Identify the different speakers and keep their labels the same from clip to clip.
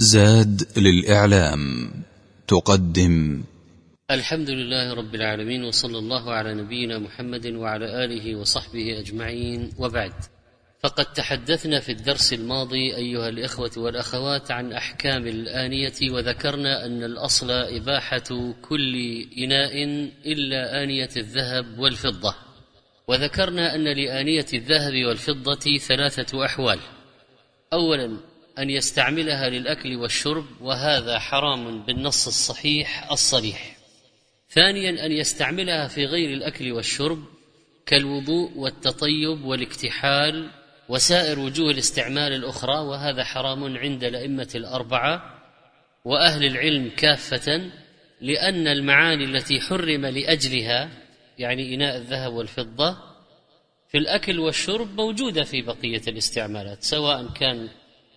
Speaker 1: زاد للإعلام تقدم
Speaker 2: الحمد لله رب العالمين، وصلى الله على نبينا محمد وعلى آله وصحبه أجمعين، وبعد. فقد تحدثنا في الدرس الماضي أيها الإخوة والأخوات عن أحكام الآنية، وذكرنا أن الأصل إباحة كل إناء إلا آنية الذهب والفضة، وذكرنا أن لآنية الذهب والفضة 3 أحوال: أولا أن يستعملها للأكل والشرب، وهذا حرام بالنص الصحيح الصريح. ثانيا أن يستعملها في غير الأكل والشرب كالوضوء والتطيب والاكتحال وسائر وجوه الاستعمال الأخرى، وهذا حرام عند الأئمة الأربعة وأهل العلم كافة، لأن المعاني التي حرم لأجلها يعني إناء الذهب والفضة في الأكل والشرب موجودة في بقية الاستعمالات، سواء كان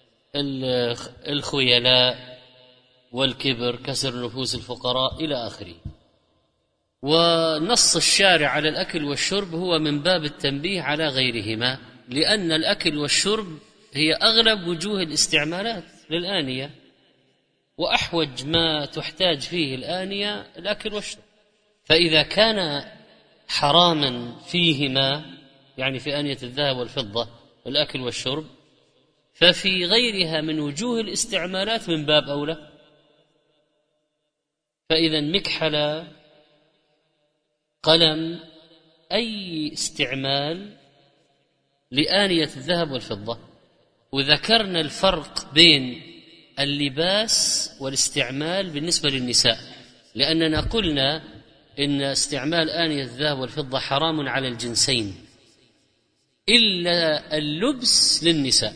Speaker 2: الخيلاء والكبر، كسر نفوس الفقراء إلى آخره. ونص الشارع على الأكل والشرب هو من باب التنبيه على غيرهما، لأن الأكل والشرب هي أغلب وجوه الاستعمالات للآنية، وأحوج ما تحتاج فيه الآنية الأكل والشرب. فإذا كان حراما فيهما، يعني في آنية الذهب والفضة الأكل والشرب، ففي غيرها من وجوه الاستعمالات من باب أولى. فإذا مكحلة، قلم، أي استعمال لآنية الذهب والفضة. وذكرنا الفرق بين اللباس والاستعمال بالنسبة للنساء، لأننا قلنا إن استعمال آنية الذهب والفضة حرام على الجنسين إلا اللبس للنساء،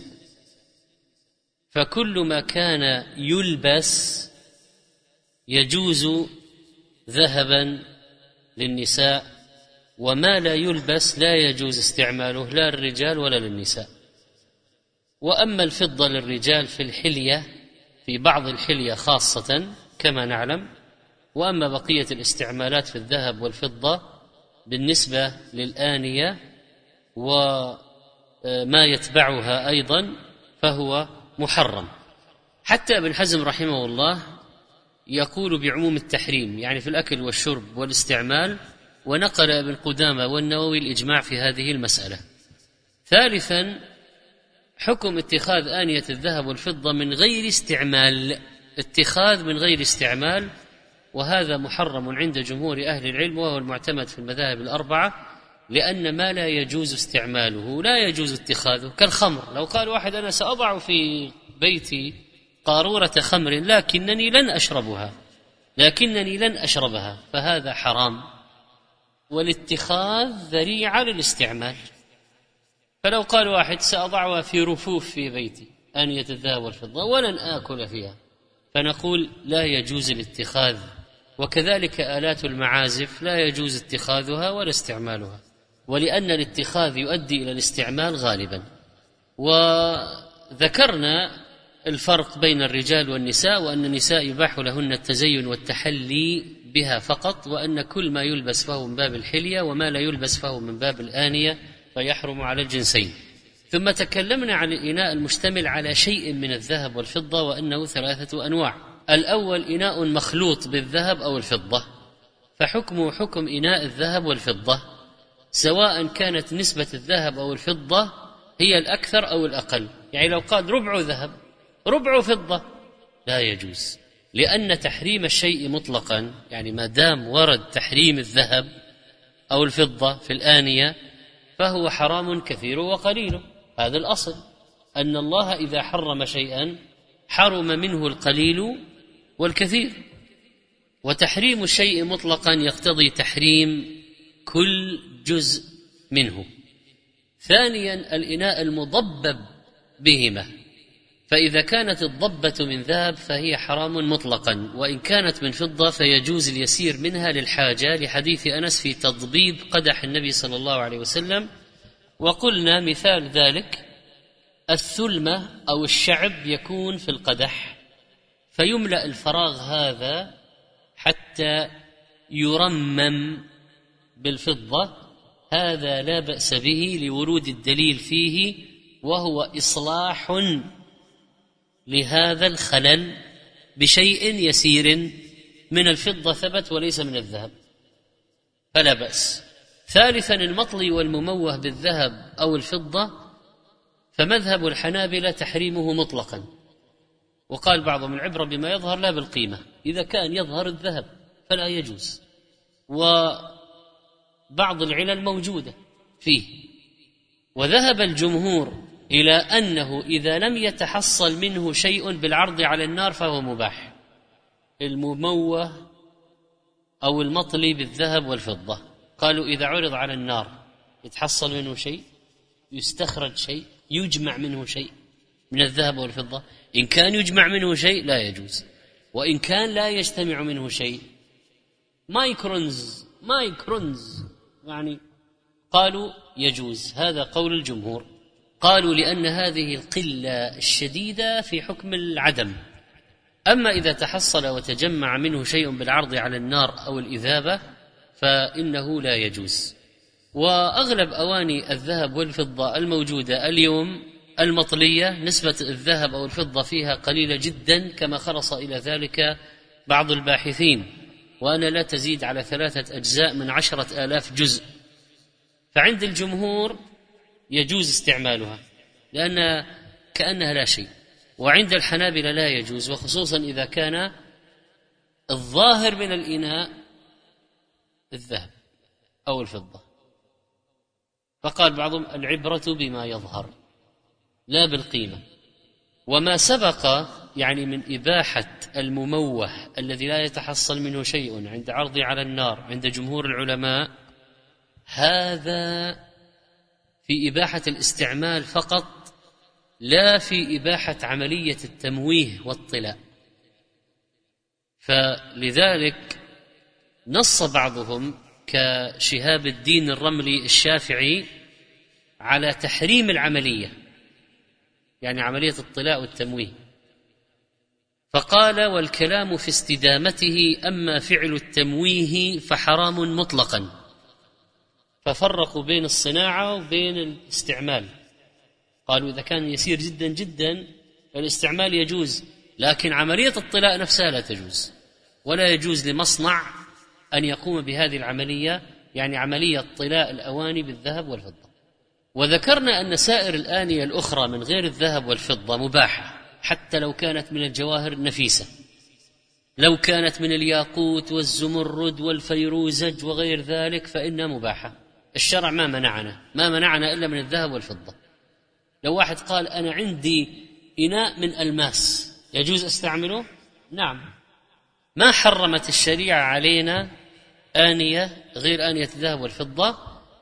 Speaker 2: فكل ما كان يلبس يجوز ذهبا للنساء، وما لا يلبس لا يجوز استعماله لا للرجال ولا للنساء. وأما الفضة للرجال في الحلية، في بعض الحلية خاصة كما نعلم، وأما بقية الاستعمالات في الذهب والفضة بالنسبة للآنية وما يتبعها أيضا فهو محرم. حتى ابن حزم رحمه الله يقول بعموم التحريم، يعني في الأكل والشرب والاستعمال، ونقل ابن قدامة والنووي الإجماع في هذه المسألة. ثالثا حكم اتخاذ آنية الذهب والفضة من غير استعمال، اتخاذ من غير استعمال، وهذا محرم عند جمهور أهل العلم، وهو المعتمد في المذاهب الأربعة، لأن ما لا يجوز استعماله لا يجوز اتخاذه، كالخمر. لو قال واحد أنا سأضع في بيتي قارورة خمر لكنني لن أشربها، فهذا حرام، والاتخاذ ذريعة للاستعمال. فلو قال واحد سأضعها في رفوف في بيتي آنية الذهب والفضة ولن آكل فيها، فنقول لا يجوز الاتخاذ. وكذلك آلات المعازف لا يجوز اتخاذها ولا استعمالها، ولأن الاتخاذ يؤدي إلى الاستعمال غالبا. وذكرنا الفرق بين الرجال والنساء، وأن النساء يباح لهن التزين والتحلي بها فقط، وأن كل ما يلبس فهو من باب الحلية، وما لا يلبس فهو من باب الآنية، فيحرم على الجنسين. ثم تكلمنا عن الإناء المشتمل على شيء من الذهب والفضة، وأنه 3 أنواع. الأول إناء مخلوط بالذهب أو الفضة، فحكمه حكم إناء الذهب والفضة، سواء كانت نسبة الذهب أو الفضة هي الأكثر أو الأقل. يعني لو قال ربع ذهب ربع فضة لا يجوز، لأن تحريم الشيء مطلقا، يعني ما دام ورد تحريم الذهب أو الفضة في الآنية فهو حرام كثير وقليل. هذا الأصل، أن الله إذا حرم شيئا حرم منه القليل والكثير، وتحريم الشيء مطلقا يقتضي تحريم كل جزء منه. ثانيا الإناء المضبب بهما، فإذا كانت الضبة من ذهب فهي حرام مطلقا، وإن كانت من فضة فيجوز اليسير منها للحاجة، لحديث أنس في تضبيب قدح النبي صلى الله عليه وسلم. وقلنا مثال ذلك الثلمة أو الشعب يكون في القدح، فيملأ الفراغ هذا حتى يرمم بالفضة، هذا لا بأس به لورود الدليل فيه، وهو إصلاح لهذا الخلل بشيء يسير من الفضة ثبت وليس من الذهب فلا بأس. ثالثا المطلي والمموه بالذهب أو الفضة فمذهب الحنابلة تحريمه مطلقا، وقال بعضهم العبرة بما يظهر لا بالقيمة، إذا كان يظهر الذهب فلا يجوز، وبعض العلل موجودة فيه. وذهب الجمهور إلى أنه إذا لم يتحصل منه شيء بالعرض على النار فهو مباح، المموه أو المطلي بالذهب والفضة. قالوا إذا عرض على النار يتحصل منه شيء، يستخرج شيء، يجمع منه شيء من الذهب والفضة. إن كان يجمع منه شيء لا يجوز، وإن كان لا يجتمع منه شيء مايكرونز يعني قالوا يجوز. هذا قول الجمهور. قالوا لأن هذه القلة الشديدة في حكم العدم، أما إذا تحصل وتجمع منه شيء بالعرض على النار أو الإذابة فإنه لا يجوز. وأغلب أواني الذهب والفضة الموجودة اليوم المطلية نسبة الذهب أو الفضة فيها قليلة جدا، كما خلص إلى ذلك بعض الباحثين، وأنا لا تزيد على 3 أجزاء من 10,000 جزء. فعند الجمهور يجوز استعمالها لأن كأنها لا شيء، وعند الحنابلة لا يجوز، وخصوصا إذا كان الظاهر من الإناء الذهب أو الفضة. فقال بعضهم العبرة بما يظهر لا بالقيمة. وما سبق يعني من إباحة المموه الذي لا يتحصل منه شيء عند عرضه على النار عند جمهور العلماء، هذا في إباحة الاستعمال فقط، لا في إباحة عملية التمويه والطلاء. فلذلك نص بعضهم كشهاب الدين الرملي الشافعي على تحريم العملية، يعني عملية الطلاء والتمويه، فقال والكلام في استدامته، أما فعل التمويه فحرام مطلقا. ففرقوا بين الصناعة وبين الاستعمال، قالوا إذا كان يسير جدا جدا الاستعمال يجوز، لكن عملية الطلاء نفسها لا تجوز، ولا يجوز لمصنع أن يقوم بهذه العملية، يعني عملية طلاء الأواني بالذهب والفضة. وذكرنا أن سائر الآنية الأخرى من غير الذهب والفضة مباحة، حتى لو كانت من الجواهر النفيسة، لو كانت من الياقوت والزمرد والفيروزج وغير ذلك فإنها مباحة. الشرع ما منعنا إلا من الذهب والفضة. لو واحد قال أنا عندي إناء من ألماس يجوز أستعمله؟ نعم، ما حرمت الشريعة علينا آنية غير آنية الذهب والفضة،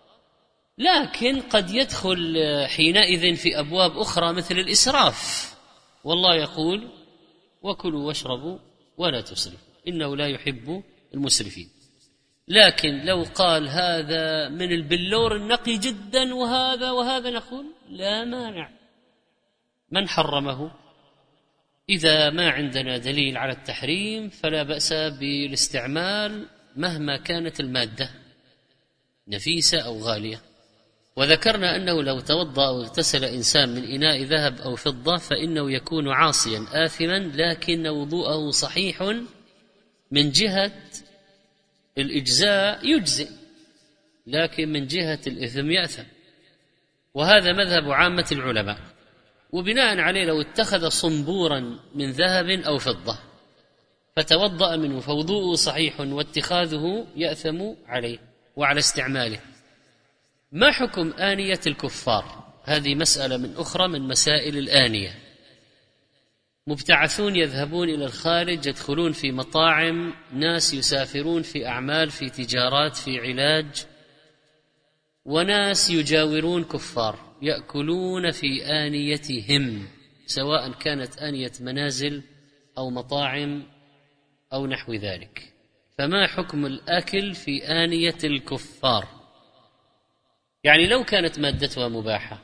Speaker 2: لكن قد يدخل حينئذ في أبواب أخرى مثل الإسراف، والله يقول وكلوا واشربوا ولا تسرفوا إنه لا يحب المسرفين. لكن لو قال هذا من البلور النقي جدا وهذا نقول لا مانع، من حرمه؟ إذا ما عندنا دليل على التحريم فلا بأس بالاستعمال مهما كانت المادة نفيسة أو غالية. وذكرنا أنه لو توضأ أو اغتسل إنسان من إناء ذهب أو فضة فإنه يكون عاصيا آثما، لكن وضوءه صحيح من جهة الإجزاء يجزئ، لكن من جهة الإثم يأثم. وهذا مذهب عامة العلماء. وبناء عليه لو اتخذ صنبورا من ذهب أو فضة فتوضأ منه فوضوءه صحيح، واتخاذه يأثم عليه وعلى استعماله. ما حكم آنية الكفار؟ هذه مسألة من أخرى من مسائل الآنية. مبتعثون يذهبون إلى الخارج، يدخلون في مطاعم، ناس يسافرون في أعمال، في تجارات، في علاج، وناس يجاورون كفار يأكلون في آنيتهم، سواء كانت آنية منازل أو مطاعم أو نحو ذلك. فما حكم الأكل في آنية الكفار؟ يعني لو كانت مادتها مباحة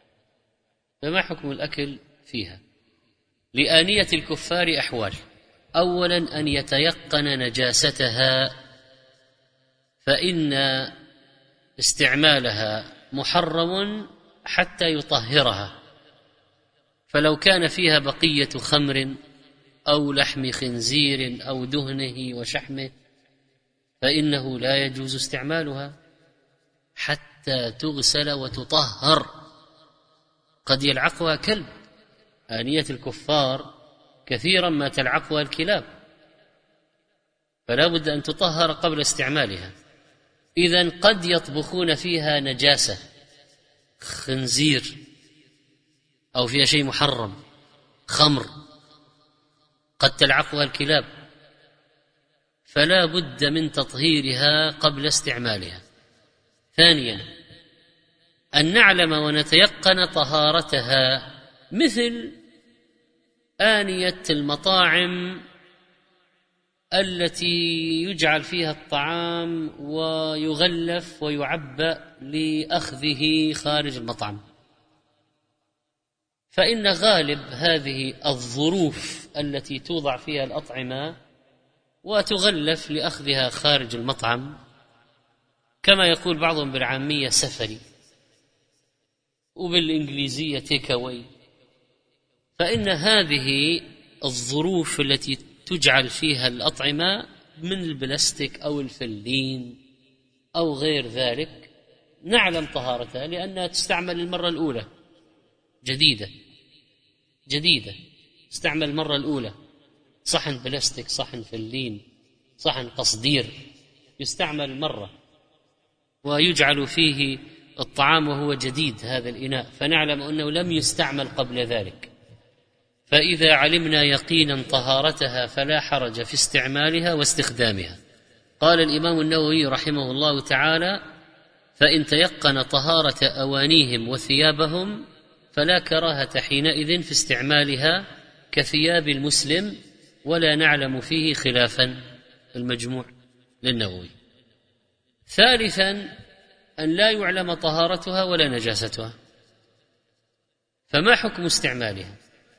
Speaker 2: فما حكم الأكل فيها؟ لآنية الكفار أحوال: أولا أن يتيقن نجاستها، فإن استعمالها محرم حتى يطهرها، فلو كان فيها بقية خمر أو لحم خنزير أو دهنه وشحمه فإنه لا يجوز استعمالها حتى تغسل وتطهر. قد يلعقها كلب، آنية الكفار كثيرا ما تلعقها الكلاب، فلا بد أن تطهر قبل استعمالها. إذن قد يطبخون فيها نجاسة، خنزير أو فيها شيء محرم، خمر، قد تلعقها الكلاب، فلا بد من تطهيرها قبل استعمالها. ثانيا أن نعلم ونتيقن طهارتها، مثل آنية المطاعم التي يجعل فيها الطعام ويغلف ويعبأ لأخذه خارج المطعم، فإن غالب هذه الظروف التي توضع فيها الأطعمة وتغلف لأخذها خارج المطعم كما يقول بعضهم بالعامية سفري وبالإنجليزية تيك أواي، فإن هذه الظروف التي تجعل فيها الأطعمة من البلاستيك أو الفلين أو غير ذلك نعلم طهارتها لأنها تستعمل المرة الأولى، جديدة تستعمل المرة الأولى، صحن بلاستيك، صحن فلين، صحن قصدير يستعمل مرة ويجعل فيه الطعام وهو جديد هذا الإناء، فنعلم أنه لم يستعمل قبل ذلك. فإذا علمنا يقينا طهارتها فلا حرج في استعمالها واستخدامها. قال الإمام النووي رحمه الله تعالى: فإن تيقن طهارة أوانيهم وثيابهم فلا كراهة حينئذ في استعمالها كثياب المسلم، ولا نعلم فيه خلافا. المجموع للنووي. ثالثا أن لا يعلم طهارتها ولا نجاستها، فما حكم استعمالها؟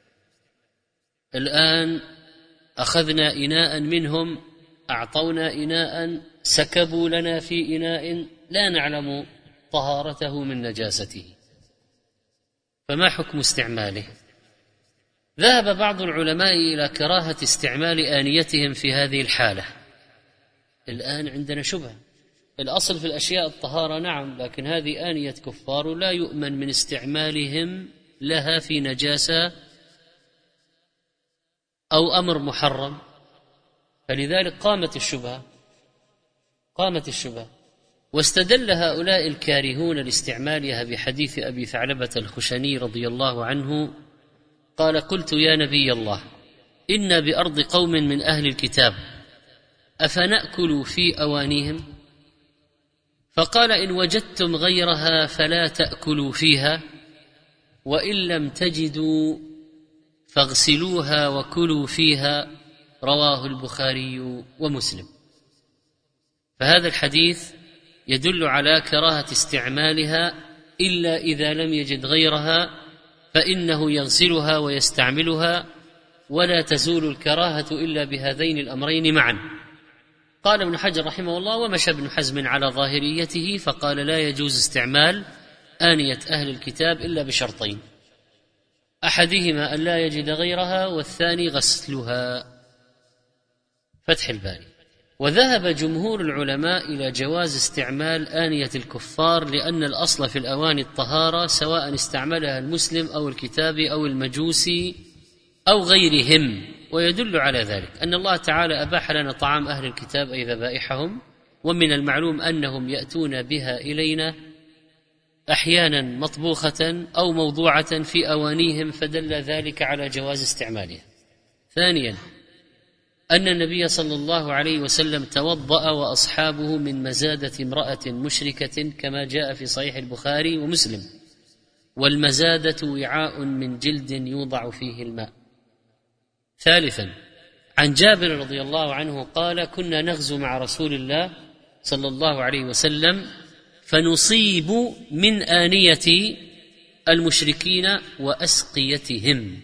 Speaker 2: الآن أخذنا إناء منهم، أعطونا إناء، سكبوا لنا في إناء لا نعلم طهارته من نجاسته، فما حكم استعماله؟ ذهب بعض العلماء إلى كراهة استعمال آنيتهم في هذه الحالة. الآن عندنا شبهة، الأصل في الأشياء الطهارة نعم، لكن هذه آنية كفار لا يؤمن من استعمالهم لها في نجاسة أو أمر محرم، فلذلك قامت الشبهة. واستدل هؤلاء الكارهون لاستعمالها بحديث أبي ثعلبة الخشني رضي الله عنه قال: قلت يا نبي الله، إنا بأرض قوم من أهل الكتاب أفنأكل في أوانيهم؟ فقال: إن وجدتم غيرها فلا تأكلوا فيها، وإن لم تجدوا فاغسلوها وكلوا فيها. رواه البخاري ومسلم. فهذا الحديث يدل على كراهة استعمالها، إلا إذا لم يجد غيرها فإنه يغسلها ويستعملها، ولا تزول الكراهة إلا بهذين الأمرين معا. قال ابن حجر رحمه الله: ومشى ابن حزم على ظاهريته فقال: لا يجوز استعمال آنية أهل الكتاب إلا بشرطين، أحدهما أن لا يجد غيرها، والثاني غسلها. فتح الباري. وذهب جمهور العلماء إلى جواز استعمال آنية الكفار، لأن الأصل في الأواني الطهارة سواء استعملها المسلم أو الكتابي أو المجوسي أو غيرهم. ويدل على ذلك أن الله تعالى أباح لنا طعام أهل الكتاب أي ذبائحهم، ومن المعلوم أنهم يأتون بها إلينا أحيانا مطبوخة أو موضوعة في أوانيهم، فدل ذلك على جواز استعمالها. ثانيا أن النبي صلى الله عليه وسلم توضأ وأصحابه من مزادة امرأة مشركة كما جاء في صحيح البخاري ومسلم، والمزادة وعاء من جلد يوضع فيه الماء. ثالثا عن جابر رضي الله عنه قال: كنا نغزو مع رسول الله صلى الله عليه وسلم فنصيب من آنية المشركين وأسقيتهم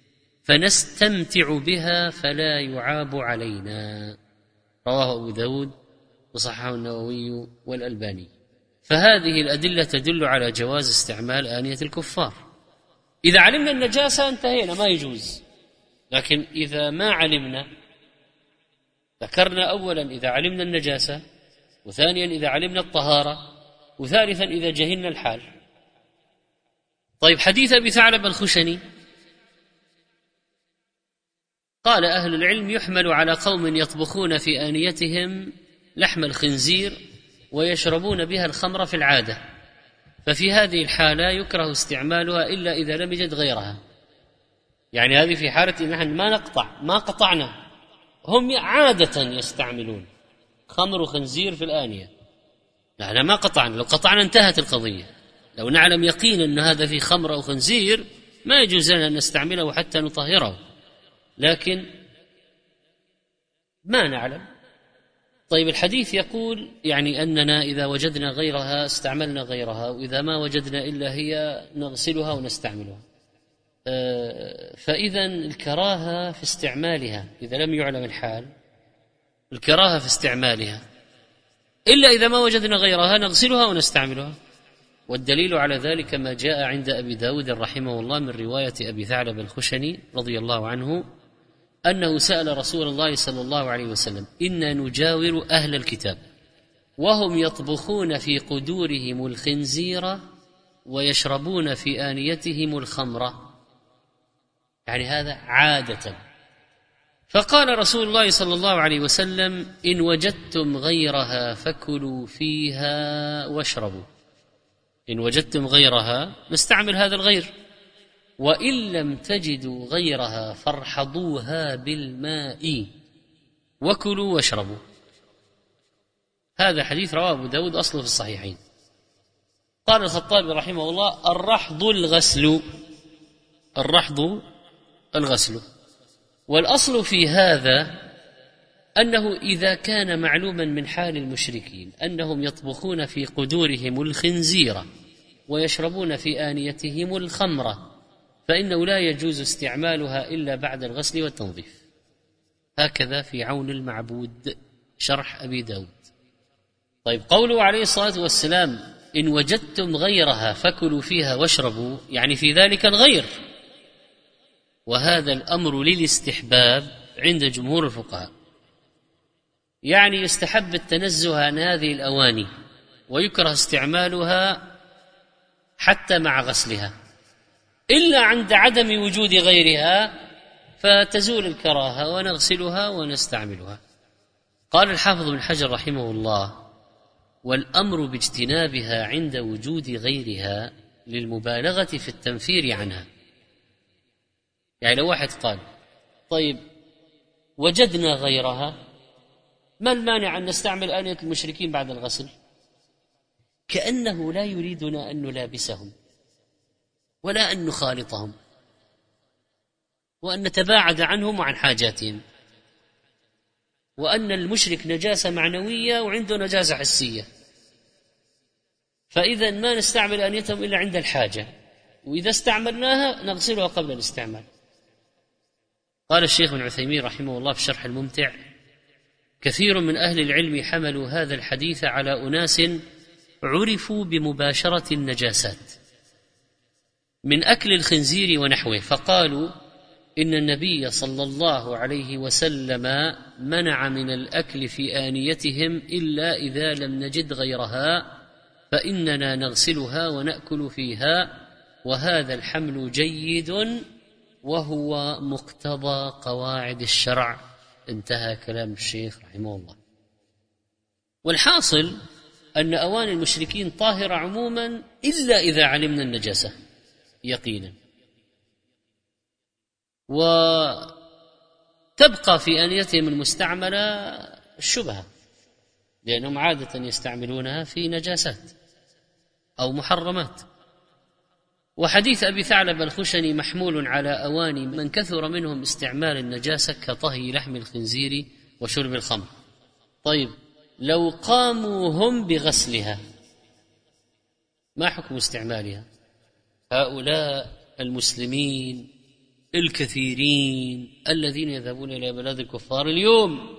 Speaker 2: فنستمتع بها فلا يعاب علينا. رواه أبو داود وصححه النووي والألباني. فهذه الأدلة تدل على جواز استعمال آنية الكفار. إذا علمنا النجاسة انتهينا، ما يجوز. لكن إذا ما علمنا، ذكرنا أولا إذا علمنا النجاسة، وثانيا إذا علمنا الطهارة، وثالثا إذا جهلنا الحال. طيب، حديث أبي ثعلب الخشني قال أهل العلم يحمل على قوم يطبخون في آنيتهم لحم الخنزير ويشربون بها الخمر في العادة، ففي هذه الحالة يكره استعمالها إلا إذا لم يجد غيرها. يعني هذه في حالة إن نحن ما قطعنا، هم عادة يستعملون خمر وخنزير في الآنية، نحن ما قطعنا. لو قطعنا انتهت القضية. لو نعلم يقينا أن هذا في خمر أو خنزير ما يجوز لنا أن نستعمله حتى نطهره، لكن ما نعلم. طيب، الحديث يقول يعني أننا إذا وجدنا غيرها استعملنا غيرها، وإذا ما وجدنا إلا هي نغسلها ونستعملها. فإذا الكراهة في استعمالها إذا لم يعلم الحال، الكراهة في استعمالها إلا إذا ما وجدنا غيرها نغسلها ونستعملها. والدليل على ذلك ما جاء عند أبي داود رحمه الله من رواية أبي ثعلب الخشني رضي الله عنه أنه سأل رسول الله صلى الله عليه وسلم: إنا نجاور أهل الكتاب وهم يطبخون في قدورهم الخنزير ويشربون في آنيتهم الخمر، يعني هذا عادة. فقال رسول الله صلى الله عليه وسلم: إن وجدتم غيرها فكلوا فيها واشربوا. إن وجدتم غيرها نستعمل هذا الغير، وإن لم تجدوا غيرها فارحضوها بالماء وكلوا واشربوا. هذا حديث رواه أبو داود، أصله في الصحيحين. قال الخطابي رحمه الله: الرحض الغسل. الرحض الغسل. والأصل في هذا أنه إذا كان معلوما من حال المشركين أنهم يطبخون في قدورهم الخنزير ويشربون في آنيتهم الخمر، فإنه لا يجوز استعمالها إلا بعد الغسل والتنظيف. هكذا في عون المعبود شرح أبي داود. طيب، قوله عليه الصلاة والسلام: إن وجدتم غيرها فكلوا فيها واشربوا، يعني في ذلك الغير، وهذا الأمر للاستحباب عند جمهور الفقهاء، يعني يستحب التنزه عن هذه الأواني ويكره استعمالها حتى مع غسلها، إلا عند عدم وجود غيرها فتزول الكراهة ونغسلها ونستعملها. قال الحافظ بن حجر رحمه الله: والأمر باجتنابها عند وجود غيرها للمبالغة في التنفير عنها. يعني لو واحد قال: طيب وجدنا غيرها، ما المانع أن نستعمل آنية المشركين بعد الغسل؟ كأنه لا يريدنا أن نلابسهم ولا أن نخالطهم وأن نتباعد عنهم وعن حاجاتهم، وأن المشرك نجاسة معنوية وعنده نجاسة حسية، فإذا ما نستعمل آنيتهم إلا عند الحاجة، وإذا استعملناها نغسلها قبل الاستعمال. قال الشيخ ابن عثيمين رحمه الله في شرح الممتع: كثير من أهل العلم حملوا هذا الحديث على أناس عرفوا بمباشرة النجاسات من أكل الخنزير ونحوه، فقالوا إن النبي صلى الله عليه وسلم منع من الأكل في آنيتهم إلا إذا لم نجد غيرها، فإننا نغسلها ونأكل فيها، وهذا الحمل جيد وهو مقتضى قواعد الشرع. انتهى كلام الشيخ رحمه الله. والحاصل أن أواني المشركين طاهرة عموما إلا إذا علمنا النجاسة يقينا، وتبقى في آنيتهم المستعملة الشبهة، لأنهم عادة يستعملونها في نجاسات أو محرمات. وحديث أبي ثعلب الخشني محمول على أواني من كثر منهم استعمال النجاسة كطهي لحم الخنزير وشرب الخمر. طيب، لو قاموا هم بغسلها ما حكم استعمالها؟ هؤلاء المسلمين الكثيرين الذين يذهبون إلى بلاد الكفار اليوم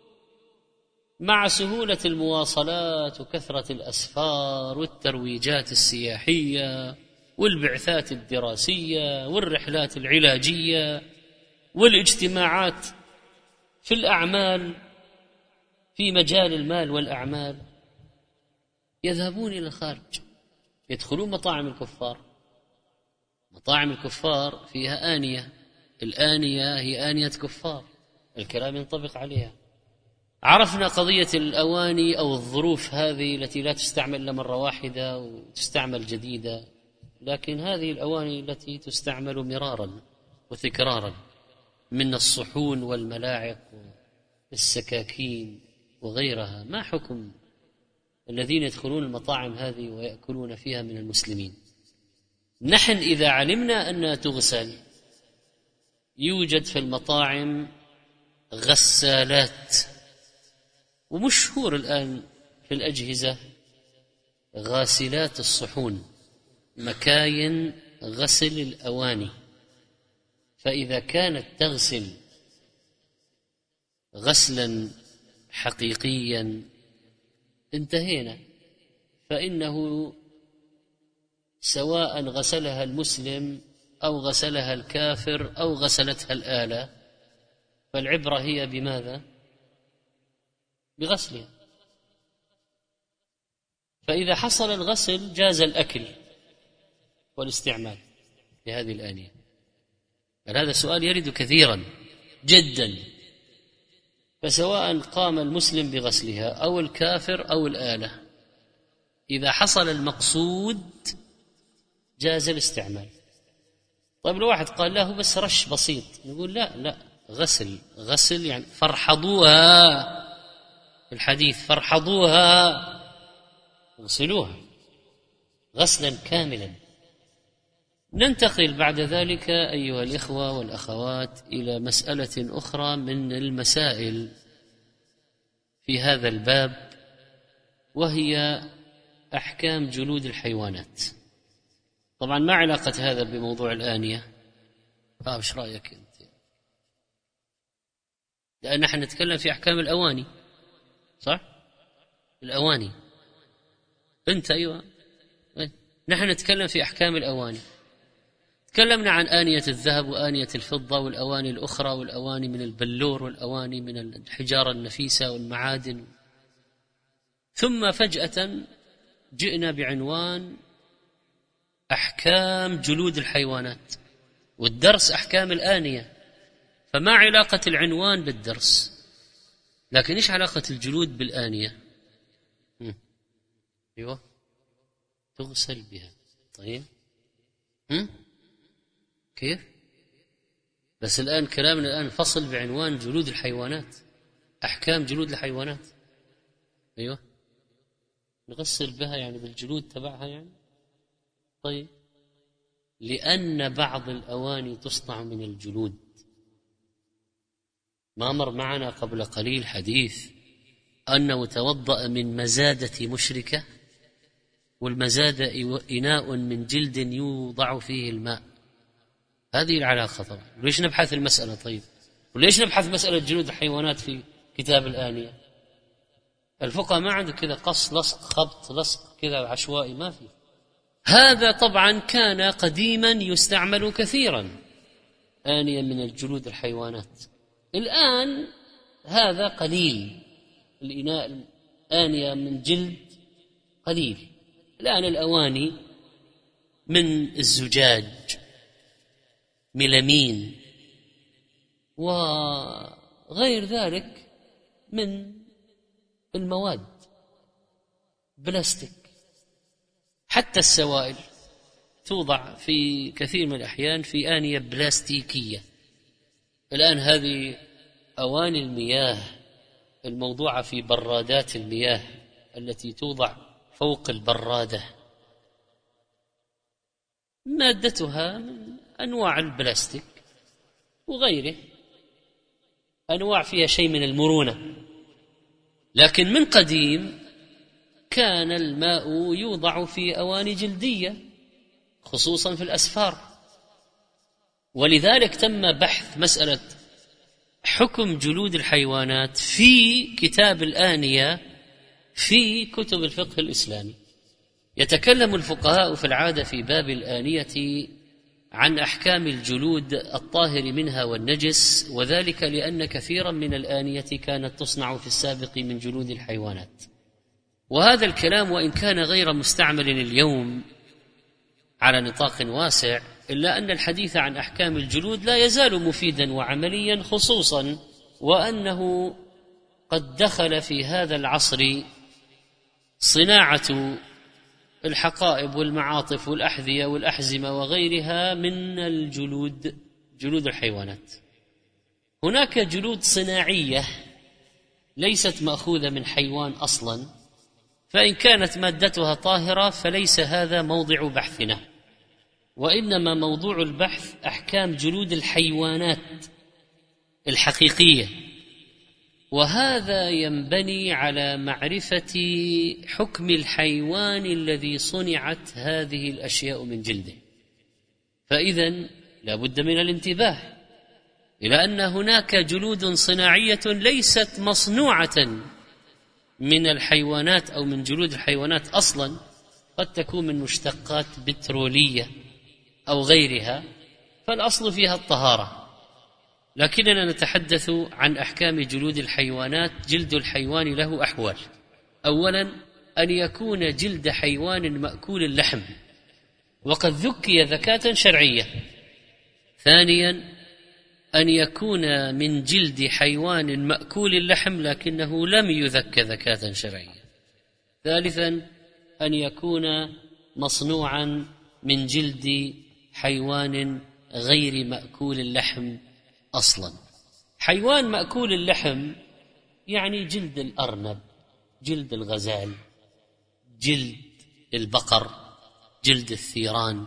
Speaker 2: مع سهولة المواصلات وكثرة الأسفار والترويجات السياحية والبعثات الدراسية والرحلات العلاجية والاجتماعات في الأعمال في مجال المال والأعمال، يذهبون إلى الخارج، يدخلون مطاعم الكفار. مطاعم الكفار فيها آنية، الآنية هي آنية كفار، الكلام ينطبق عليها. عرفنا قضية الأواني أو الظروف هذه التي لا تستعمل إلا مرة واحدة وتستعمل جديدة، لكن هذه الأواني التي تستعمل مرارا وتكرارا من الصحون والملاعق والسكاكين وغيرها، ما حكم الذين يدخلون المطاعم هذه ويأكلون فيها من المسلمين؟ نحن إذا علمنا أنها تغسل، يوجد في المطاعم غسالات، ومشهور الآن في الأجهزة غاسلات الصحون، مكاين غسل الأواني. فإذا كانت تغسل غسلا حقيقيا انتهينا، فإنه سواء غسلها المسلم أو غسلها الكافر أو غسلتها الآلة، فالعبرة هي بماذا؟ بغسلها. فإذا حصل الغسل جاز الأكل والاستعمال لهذه الآنية. هذا السؤال يرد كثيرا جدا، فسواء قام المسلم بغسلها أو الكافر أو الآلة، إذا حصل المقصود جاز الاستعمال. طيب لو واحد قال له بس رش بسيط، نقول لا، غسل يعني فرحضوها، الحديث فرحضوها، اغسلوها غسلا كاملا. ننتقل بعد ذلك أيها الإخوة والأخوات إلى مسألة أخرى من المسائل في هذا الباب، وهي أحكام جلود الحيوانات. طبعا ما علاقة هذا بموضوع الآنية؟ إيش رأيك أنت؟ لأن نحن نتكلم في أحكام الأواني، صح؟ الأواني أنت أيوة، نحن نتكلم في أحكام الأواني. تكلمنا عن آنية الذهب وآنية الفضة والأواني الأخرى والأواني من البلور والأواني من الحجارة النفيسة والمعادن، ثم فجأة جئنا بعنوان أحكام جلود الحيوانات، والدرس أحكام الآنية. فما علاقة العنوان بالدرس؟ لكن إيش علاقة الجلود بالآنية؟ أيوة، تغسل بها. طيب كيف؟ بس الآن كلامنا الآن فصل بعنوان جلود الحيوانات، أحكام جلود الحيوانات. أيوة، نغسل بها يعني بالجلود تبعها يعني. طيب، لأن بعض الأواني تصنع من الجلود. ما مر معنا قبل قليل حديث أنه توضأ من مزادة مشركة، والمزادة إناء من جلد يوضع فيه الماء. هذه العلاقة طبعا. ليش نبحث المسألة؟ طيب، وليش نبحث مسألة جلود الحيوانات في كتاب الآنية؟ الفقهاء ما عنده كذا قص لصق خبط لصق كذا عشوائي، ما في. هذا طبعا كان قديما يستعمل كثيرا، آنية من الجلود الحيوانات. الآن هذا قليل، الإناء آنية من جلد قليل. الآن الأواني من الزجاج، ميلامين، وغير ذلك من المواد، بلاستيك. حتى السوائل توضع في كثير من الأحيان في آنية بلاستيكية. الآن هذه أواني المياه الموضوعة في برادات المياه التي توضع فوق البرادة، مادتها من أنواع البلاستيك وغيره، أنواع فيها شيء من المرونة. لكن من قديم كان الماء يوضع في أواني جلدية، خصوصا في الأسفار. ولذلك تم بحث مسألة حكم جلود الحيوانات في كتاب الآنية في كتب الفقه الإسلامي. يتكلم الفقهاء في العادة في باب الآنية عن أحكام الجلود الطاهر منها والنجس، وذلك لأن كثيرا من الآنية كانت تصنع في السابق من جلود الحيوانات. وهذا الكلام وإن كان غير مستعمل اليوم على نطاق واسع، إلا أن الحديث عن أحكام الجلود لا يزال مفيدا وعمليا، خصوصا وأنه قد دخل في هذا العصر صناعة الحقائب والمعاطف والأحذية والأحزمة وغيرها من الجلود، جلود الحيوانات. هناك جلود صناعية ليست مأخوذة من حيوان أصلا، فإن كانت مادتها طاهرة فليس هذا موضع بحثنا، وإنما موضوع البحث أحكام جلود الحيوانات الحقيقية، وهذا ينبني على معرفة حكم الحيوان الذي صنعت هذه الأشياء من جلده. فإذا لا بد من الانتباه إلى أن هناك جلود صناعية ليست مصنوعة من الحيوانات أو من جلود الحيوانات أصلا، قد تكون من مشتقات بترولية أو غيرها، فالأصل فيها الطهارة. لكننا نتحدث عن أحكام جلود الحيوانات. جلد الحيوان له أحوال: أولا أن يكون جلد حيوان مأكول اللحم وقد ذكي ذكاة شرعية. ثانيا أن يكون من جلد حيوان مأكول اللحم لكنه لم يذك ذكاة شرعية. ثالثا أن يكون مصنوعا من جلد حيوان غير مأكول اللحم أصلا. حيوان مأكول اللحم يعني جلد الأرنب، جلد الغزال، جلد البقر، جلد الثيران.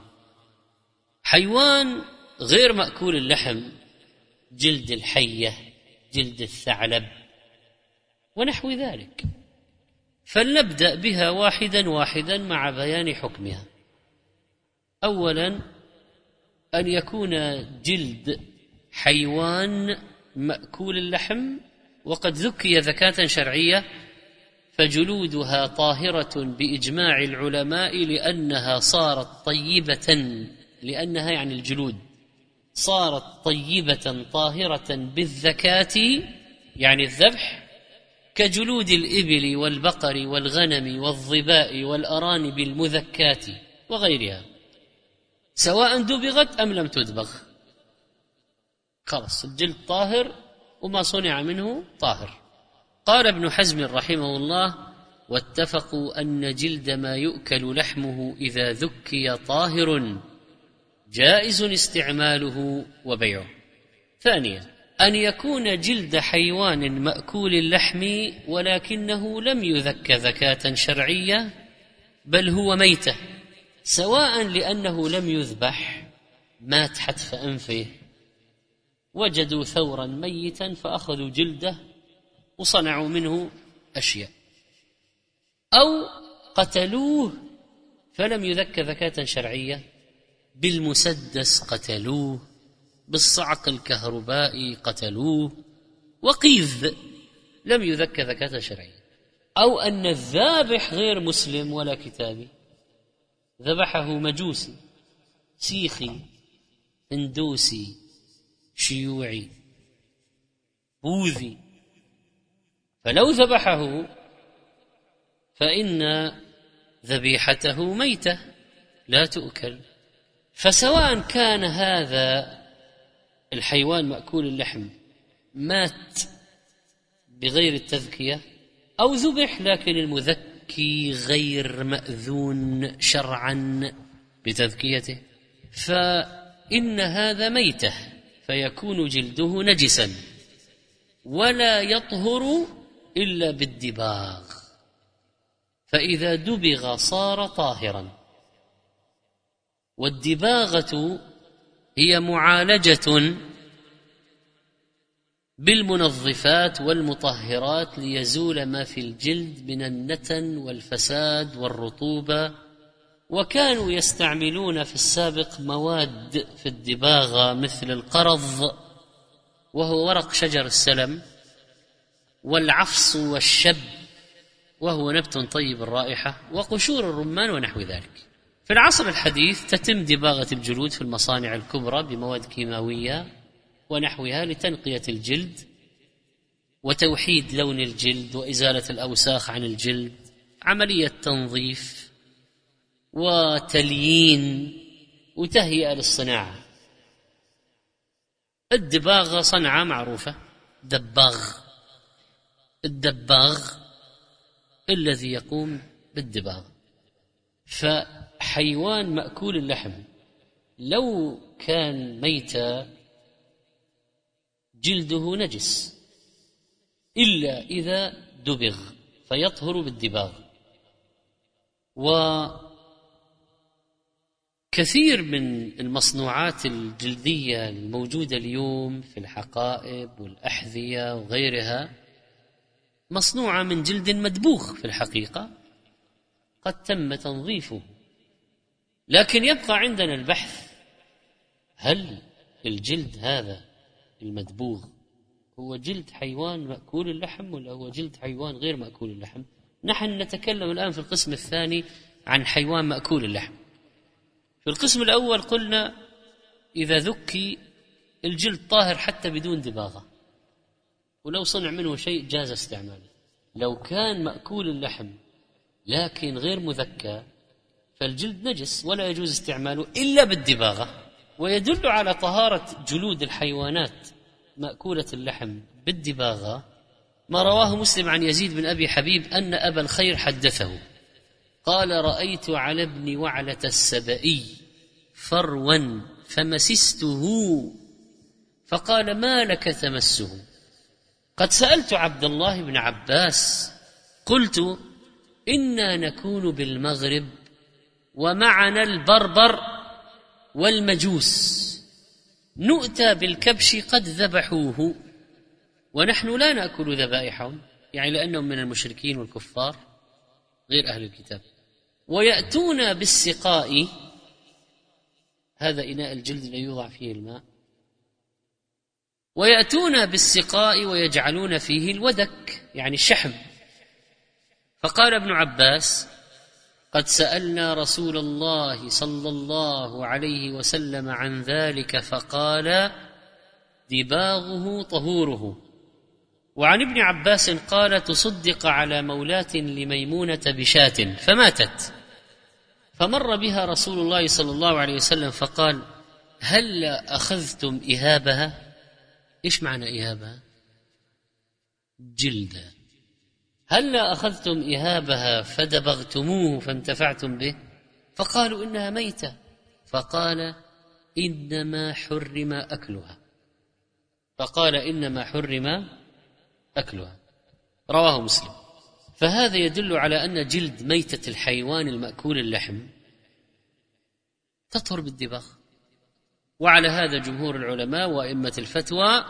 Speaker 2: حيوان غير مأكول اللحم جلد الحية، جلد الثعلب ونحو ذلك. فلنبدأ بها واحدا واحدا مع بيان حكمها. أولا أن يكون جلد حيوان مأكول اللحم وقد ذكي ذكاة شرعية، فجلودها طاهرة بإجماع العلماء لأنها صارت طيبة، لأنها يعني الجلود صارت طيبة طاهرة بالذكاة يعني الذبح، كجلود الإبل والبقر والغنم والظباء والأرانب المذكاة وغيرها، سواء دبغت أم لم تدبغ. خلاص الجلد طاهر وما صنع منه طاهر. قال ابن حزم رحمه الله: واتفقوا أن جلد ما يؤكل لحمه إذا ذكي طاهر جائز استعماله وبيعه. ثانيا أن يكون جلد حيوان مأكول اللحم ولكنه لم يذك ذكاة شرعية بل هو ميتة، سواء لأنه لم يذبح، مات حتف أنفه، وجدوا ثورا ميتا فأخذوا جلده وصنعوا منه أشياء، أو قتلوه فلم يذك ذكاة شرعية، بالمسدس قتلوه، بالصعق الكهربائي قتلوه، وقيذ لم يذك ذكاة شرعية. أو أن الذابح غير مسلم ولا كتابي، ذبحه مجوسي سيخي هندوسي شيوعي بوذي، فلو ذبحه فإن ذبيحته ميتة لا تؤكل. فسواء كان هذا الحيوان مأكول اللحم مات بغير التذكية أو ذبح لكن المذكي غير مأذون شرعا بتذكيته، فإن هذا ميتة فيكون جلده نجسا ولا يطهر إلا بالدباغ، فإذا دبغ صار طاهرا. والدباغة هي معالجة بالمنظفات والمطهرات ليزول ما في الجلد من النتن والفساد والرطوبة، وكانوا يستعملون في السابق مواد في الدباغة مثل القرض وهو ورق شجر السلم، والعفص والشب وهو نبت طيب الرائحة، وقشور الرمان ونحو ذلك. في العصر الحديث تتم دباغة الجلود في المصانع الكبرى بمواد كيماوية ونحوها لتنقية الجلد وتوحيد لون الجلد وإزالة الأوساخ عن الجلد، عملية تنظيف وتليين وتهيئة للصناعة. الدباغة صنعة معروفة، الدباغ الذي يقوم بالدباغ. فحيوان مأكول اللحم لو كان ميتا جلده نجس إلا إذا دبغ فيطهر بالدباغ. وكثير من المصنوعات الجلدية الموجودة اليوم في الحقائب والأحذية وغيرها مصنوعة من جلد مدبوغ في الحقيقة، قد تم تنظيفه. لكن يبقى عندنا البحث، هل الجلد هذا المدبوغ هو جلد حيوان مأكول اللحم ولا هو جلد حيوان غير مأكول اللحم؟ نحن نتكلم الآن في القسم الثاني عن حيوان مأكول اللحم. في القسم الأول قلنا إذا ذكي الجلد طاهر حتى بدون دباغة، ولو صنع منه شيء جاز استعماله. لو كان مأكول اللحم لكن غير مذكى فالجلد نجس ولا يجوز استعماله إلا بالدباغة. ويدل على طهارة جلود الحيوانات مأكولة اللحم بالدباغة ما رواه مسلم عن يزيد بن أبي حبيب أن أبا الخير حدثه قال: رأيت على ابن وعلة السبئي فروا فمسسته فقال: ما لك تمسه؟ قد سألت عبد الله بن عباس قلت: إنا نكون بالمغرب ومعنا البربر والمجوس نؤتى بالكبش قد ذبحوه ونحن لا نأكل ذبائحهم، يعني لأنهم من المشركين والكفار غير أهل الكتاب، ويأتون بالسقاء، هذا إناء الجلد الذي يوضع فيه الماء، ويأتون بالسقاء ويجعلون فيه الودك يعني الشحم. فقال ابن عباس: قد سألنا رسول الله صلى الله عليه وسلم عن ذلك فقال: دباغه طهوره. وعن ابن عباس قال: تصدق على مولاة لميمونة بشاة فماتت، فمر بها رسول الله صلى الله عليه وسلم فقال: هل أخذتم إهابها؟ إيش معنى إهابها؟ جلدا. هل أخذتم إهابها فدبغتموه فانتفعتم به؟ فقالوا إنها ميتة. فقال: إنما حرم أكلها. فقال: إنما حرم أكلها. رواه مسلم. فهذا يدل على أن جلد ميتة الحيوان المأكول اللحم تطهر بالدباغ، وعلى هذا جمهور العلماء وأئمة الفتوى،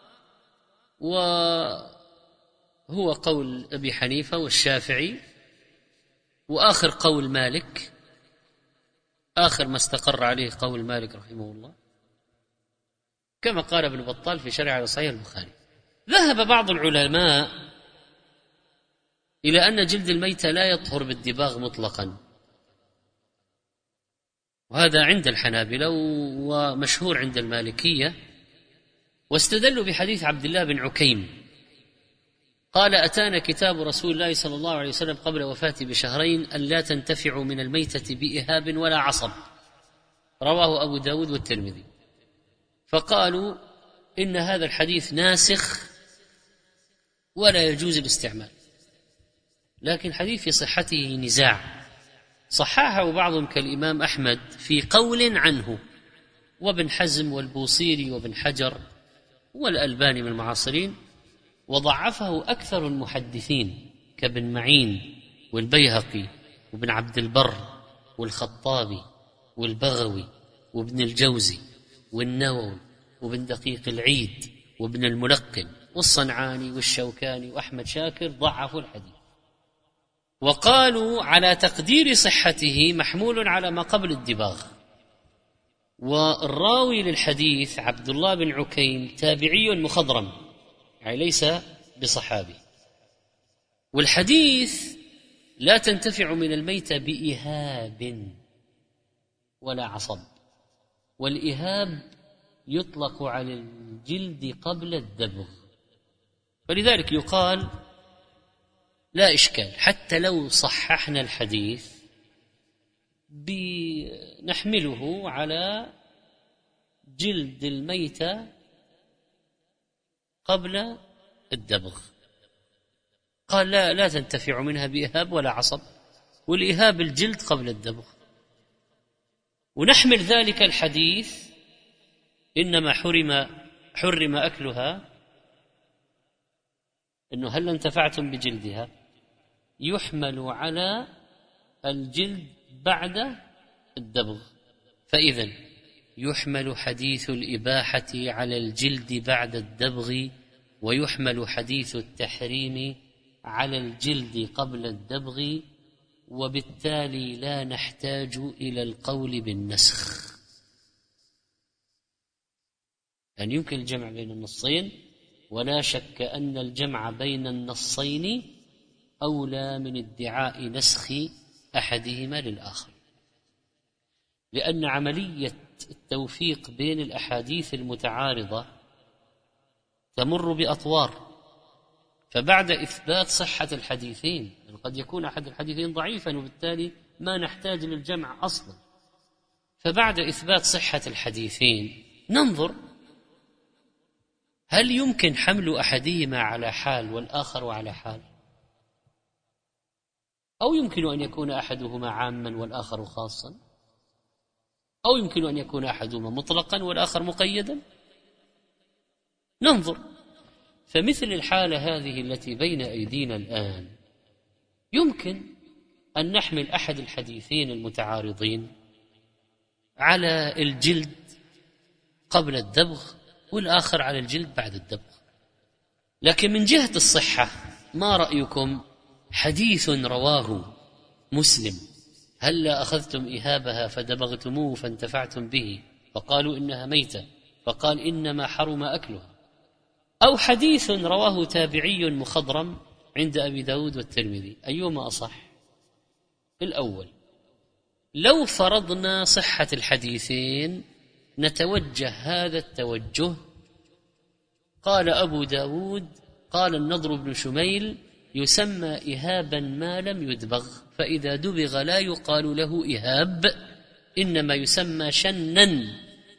Speaker 2: وهو قول أبي حنيفة والشافعي، وآخر قول مالك، آخر ما استقر عليه قول مالك رحمه الله، كما قال ابن بطال في شرح على صحيح البخاري. ذهب بعض العلماء إلى أن جلد الميتة لا يطهر بالدباغ مطلقا، وهذا عند الحنابلة ومشهور عند المالكية، واستدلوا بحديث عبد الله بن عكيم قال: أتانا كتاب رسول الله صلى الله عليه وسلم قبل وفاته بشهرين أن لا تنتفعوا من الميتة بإهاب ولا عصب، رواه أبو داود والترمذي. فقالوا إن هذا الحديث ناسخ ولا يجوز الاستعمال، لكن حديث في صحته نزاع، صححه بعضهم كالإمام أحمد في قول عنه، وابن حزم والبوصيري وابن حجر والألباني من المعاصرين، وضعفه أكثر المحدثين كابن معين والبيهقي وابن عبد البر والخطابي والبغوي وابن الجوزي والنووي وابن دقيق العيد وابن الملقن والصنعاني والشوكاني وأحمد شاكر ضعفوا الحديث، وقالوا على تقدير صحته محمول على ما قبل الدباغ. والراوي للحديث عبد الله بن عكيم تابعي مخضرم، يعني ليس بصحابي، والحديث لا تنتفع من الميتة بإهاب ولا عصب، والإهاب يطلق على الجلد قبل الدبغ، فلذلك يقال لا إشكال حتى لو صححنا الحديث نحمله على جلد الميتة قبل الدبغ. قال لا تنتفع منها بإهاب ولا عصب، والإهاب الجلد قبل الدبغ، ونحمل ذلك الحديث إنما حرم أكلها، إنه هل انتفعتم بجلدها، يحمل على الجلد بعد الدبغ. فإذن يحمل حديث الإباحة على الجلد بعد الدبغ، ويحمل حديث التحريم على الجلد قبل الدبغ، وبالتالي لا نحتاج إلى القول بالنسخ. يعني يمكن الجمع بين النصين، ولا شك أن الجمع بين النصين أولى من ادعاء نسخ أحدهما للآخر، لأن عملية التوفيق بين الأحاديث المتعارضة تمر بأطوار، فبعد إثبات صحة الحديثين قد يكون أحد الحديثين ضعيفا وبالتالي ما نحتاج للجمع أصلا، فبعد إثبات صحة الحديثين ننظر هل يمكن حمل أحدهما على حال والآخر على حال، أو يمكن أن يكون أحدهما عاما والآخر خاصا، أو يمكن أن يكون أحدهما مطلقا والآخر مقيدا. ننظر، فمثل الحالة هذه التي بين أيدينا الآن يمكن أن نحمل أحد الحديثين المتعارضين على الجلد قبل الدبغ والآخر على الجلد بعد الدبغ، لكن من جهة الصحة ما رأيكم حديث رواه مسلم هلا أخذتم إهابها فدبغتموه فانتفعتم به فقالوا إنها ميتة فقال إنما حرم أكلها، أو حديث رواه تابعي مخضرم عند أبي داود والترمذي، أيهما أصح؟ الأول. لو فرضنا صحة الحديثين نتوجه هذا التوجه. قال أبو داود قال النضر بن شميل يسمى إهابا ما لم يدبغ، فإذا دبغ لا يقال له إهاب إنما يسمى شنا.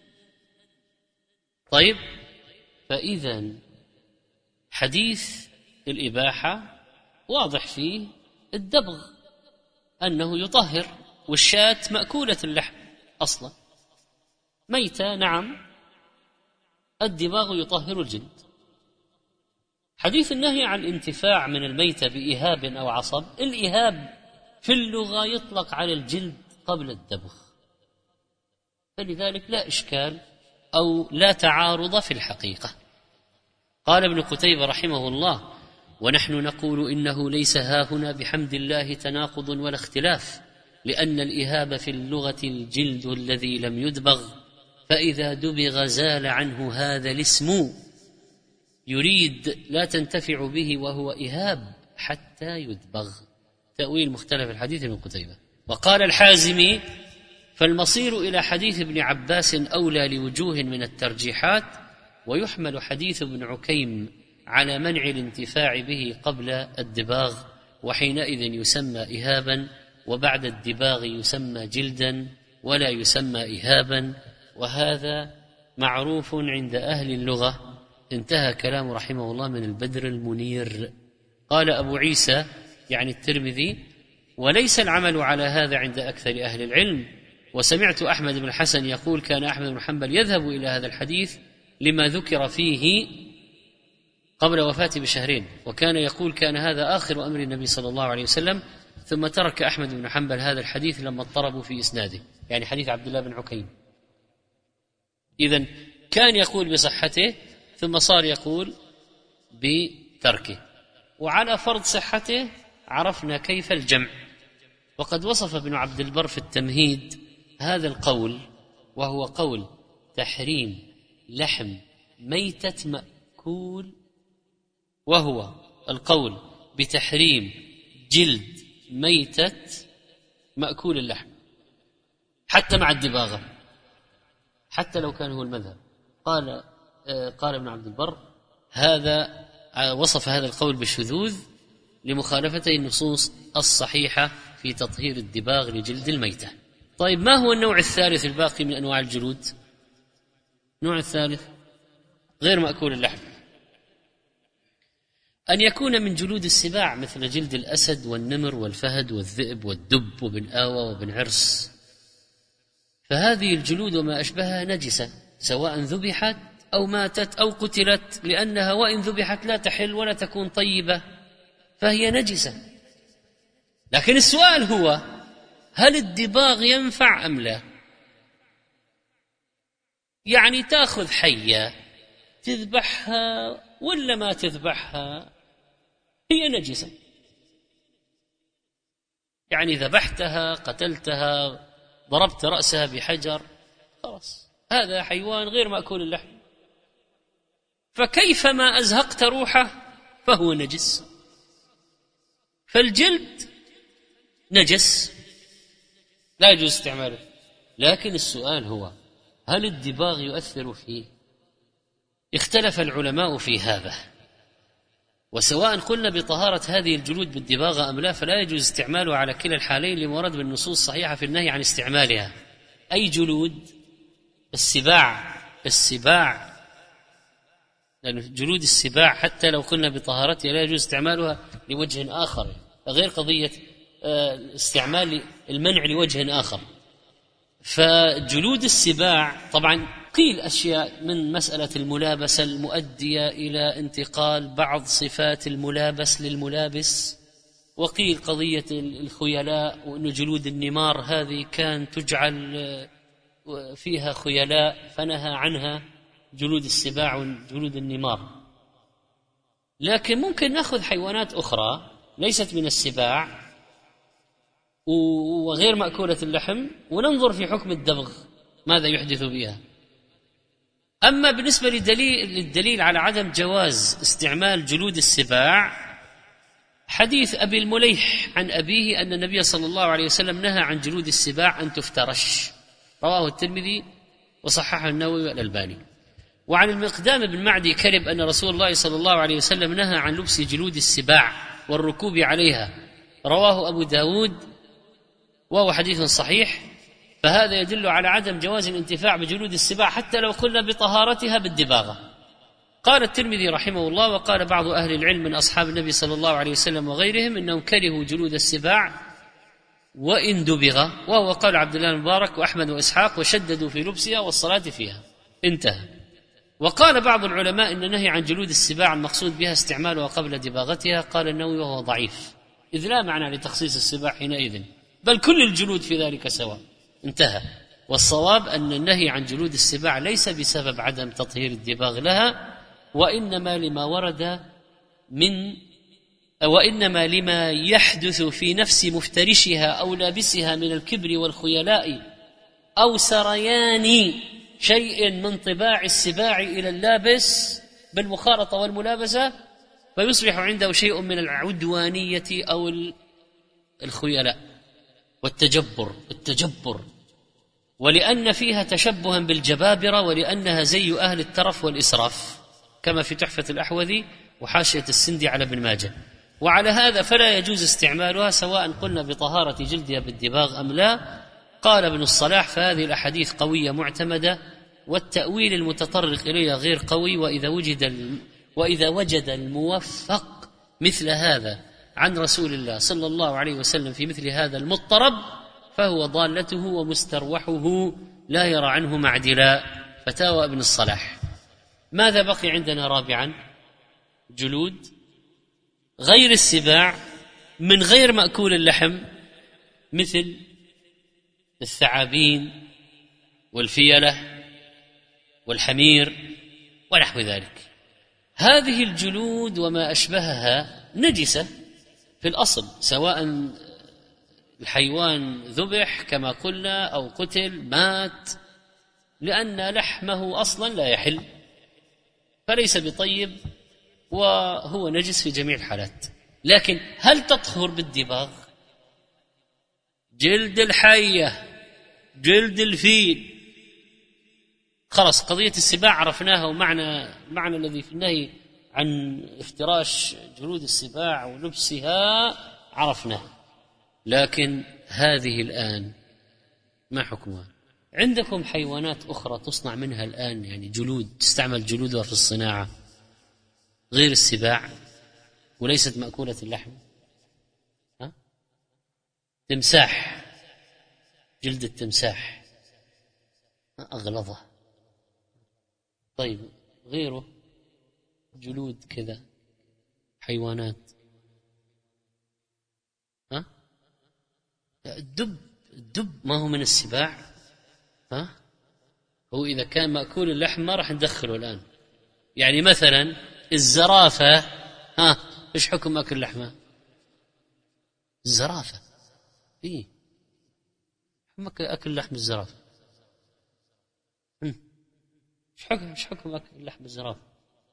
Speaker 2: طيب، فإذا حديث الإباحة واضح فيه الدبغ أنه يطهر، والشاة مأكولة اللحم أصلا ميتة، نعم الدباغ يطهر الجلد. حديث النهي عن الانتفاع من الميتة بإهاب أو عصب، الإهاب في اللغة يطلق على الجلد قبل الدبغ، فلذلك لا إشكال أو لا تعارض في الحقيقة. قال ابن قتيبة رحمه الله: ونحن نقول إنه ليس هاهنا بحمد الله تناقض ولا اختلاف، لأن الإهاب في اللغة الجلد الذي لم يدبغ، فإذا دبغ زال عنه هذا الاسم، يريد لا تنتفع به وهو إهاب حتى يدبغ. تأويل مختلف الحديث ابن قتيبة. وقال الحازمي: فالمصير إلى حديث ابن عباس أولى لوجوه من الترجيحات، ويحمل حديث ابن عكيم على منع الانتفاع به قبل الدباغ، وحينئذ يسمى إهابا، وبعد الدباغ يسمى جلدا ولا يسمى إهابا، وهذا معروف عند أهل اللغة. انتهى كلام رحمه الله من البدر المنير. قال أبو عيسى يعني الترمذي: وليس العمل على هذا عند أكثر أهل العلم. وسمعت أحمد بن الحسن يقول: كان أحمد بن حنبل يذهب إلى هذا الحديث لما ذكر فيه قبل وفاته بشهرين، وكان يقول: كان هذا آخر أمر النبي صلى الله عليه وسلم. ثم ترك أحمد بن حنبل هذا الحديث لما اضطربوا في إسناده، يعني حديث عبد الله بن عكيم. إذن كان يقول بصحته ثم صار يقول بتركه، وعلى فرض صحته عرفنا كيف الجمع. وقد وصف ابن عبد البر في التمهيد هذا القول، وهو قول تحريم لحم ميتة مأكول، وهو القول بتحريم جلد ميتة مأكول اللحم حتى مع الدباغة، حتى لو كان هو المذهب. قال ابن عبد البر هذا وصف هذا القول بالشذوذ لمخالفته النصوص الصحيحة في تطهير الدباغ لجلد الميتة. طيب ما هو النوع الثالث الباقي من أنواع الجلود؟ النوع الثالث غير مأكول اللحم، أن يكون من جلود السباع مثل جلد الأسد والنمر والفهد والذئب والدب وبن آوى وبن عرس، فهذه الجلود وما أشبهها نجسة سواء ذبحت أو ماتت أو قتلت، لأنها وإن ذبحت لا تحل ولا تكون طيبة فهي نجسة. لكن السؤال هو هل الدباغ ينفع أم لا؟ يعني تأخذ حية تذبحها ولا ما تذبحها هي نجسة، يعني ذبحتها قتلتها ضربت رأسها بحجر خلاص هذا حيوان غير مأكول اللحم، فكيفما أزهقت روحه فهو نجس. فالجلد نجس لا يجوز استعماله، لكن السؤال هو هل الدباغ يؤثر فيه؟ اختلف العلماء في هذا، وسواء قلنا بطهارة هذه الجلود بالدباغة أم لا فلا يجوز استعماله على كلا الحالين لمورد بالنصوص الصحيحة في النهي عن استعمالها. أي جلود؟ السباع، لأن جلود السباع حتى لو قلنا بطهارتها لا يجوز استعمالها لوجه آخر غير قضية استعمال المنع لوجه آخر. فجلود السباع طبعا قيل أشياء من مسألة الملابسة المؤدية إلى انتقال بعض صفات الملابس للملابس، وقيل قضية الخيلاء وأن جلود النمار هذه كان تجعل فيها خيلاء فنهى عنها جلود السباع وجلود النمار. لكن ممكن نأخذ حيوانات أخرى ليست من السباع وغير مأكولة اللحم وننظر في حكم الدبغ ماذا يحدث بها. أما بالنسبة للدليل على عدم جواز استعمال جلود السباع حديث أبي المليح عن أبيه أن النبي صلى الله عليه وسلم نهى عن جلود السباع أن تفترش، رواه الترمذي وصححه النووي والألباني. وعن المقدام بن معدي كرب أن رسول الله صلى الله عليه وسلم نهى عن لبس جلود السباع والركوب عليها، رواه أبو داود وهو حديث صحيح. فهذا يدل على عدم جواز الانتفاع بجلود السباع حتى لو قلنا بطهارتها بالدباغة. قال الترمذي رحمه الله وقال بعض أهل العلم من أصحاب النبي صلى الله عليه وسلم وغيرهم إنهم كرهوا جلود السباع وإن دبغ، وهو قال عبد الله المبارك وأحمد وإسحاق وشددوا في لبسها والصلاة فيها، انتهى. وقال بعض العلماء إن النهي عن جلود السباع المقصود بها استعمالها قبل دباغتها، قال النووي وهو ضعيف إذ لا معنى لتخصيص السباع حينئذ بل كل الجلود في ذلك سواء، انتهى. والصواب أن النهي عن جلود السباع ليس بسبب عدم تطهير الدباغ لها، وإنما لما يحدث في نفس مفترشها أو لابسها من الكبر والخيلاء أو سريان شيء من طباع السباع إلى اللابس بالمخالطة والملابسة، فيصبح عنده شيء من العدوانية أو الخيلاء والتجبر، ولأن فيها تشبها بالجبابرة، ولأنها زي أهل الترف والإسراف كما في تحفة الأحوذي وحاشية السندي على ابن ماجه. وعلى هذا فلا يجوز استعمالها سواء قلنا بطهارة جلدها بالدباغ أم لا. قال ابن الصلاح فهذه الأحاديث قوية معتمدة والتأويل المتطرق إليها غير قوي، وإذا وجد الموفق مثل هذا عن رسول الله صلى الله عليه وسلم في مثل هذا المضطرب فهو ضالته ومستروحه لا يرى عنه معدلا. فتاوى ابن الصلاح. ماذا بقي عندنا رابعا؟ جلود غير السباع من غير مأكول اللحم مثل الثعابين والفيلة والحمير ونحو ذلك. هذه الجلود وما أشبهها نجسة في الأصل، سواء الحيوان ذبح كما قلنا أو قتل مات، لأن لحمه أصلا لا يحل فليس بطيب وهو نجس في جميع الحالات. لكن هل تطهر بالدباغ؟ جلد الحية، جلد الفيل. خلاص قضية السباع عرفناها، ومعنى الذي في النهي عن افتراش جلود السباع ولبسها عرفناه. لكن هذه الآن ما حكمها؟ عندكم حيوانات أخرى تصنع منها الآن، يعني جلود تستعمل جلودها في الصناعة غير السباع وليست مأكولة اللحم. تمساح، جلد التمساح أغلظه. طيب غيره جلود كذا حيوانات. الدب ما هو من السباع. هو إذا كان مأكول اللحم ما راح ندخله الآن. يعني مثلا الزرافة، إيش حكم أكل لحمة الزرافة؟ إيه أكل لحم الزرافة؟ إيش حكم أكل لحم الزرافة؟